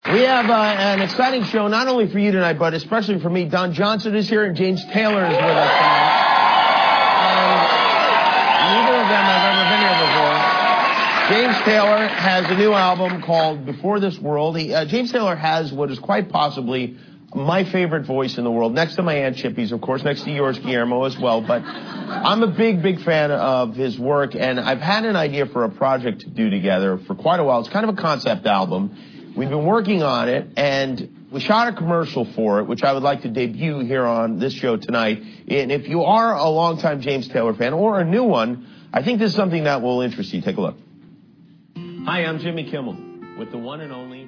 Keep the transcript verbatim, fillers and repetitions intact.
We have uh, an exciting show, not only for you tonight, but especially for me. Don Johnson is here, and James Taylor is with us tonight. Um, neither of them have ever been here before. James Taylor has a new album called Before This World. He, uh, James Taylor has what is quite possibly my favorite voice in the world, next to my Aunt Chippy's, of course, next to yours, Guillermo, as well. But I'm a big, big fan of his work, and I've had an idea for a project to do together for quite a while. It's kind of a concept album. We've been working on it, and we shot a commercial for it, which I would like to debut here on this show tonight. And if you are a longtime James Taylor fan or a new one, I think this is something that will interest you. Take a look. Hi, I'm Jimmy Kimmel with the one and only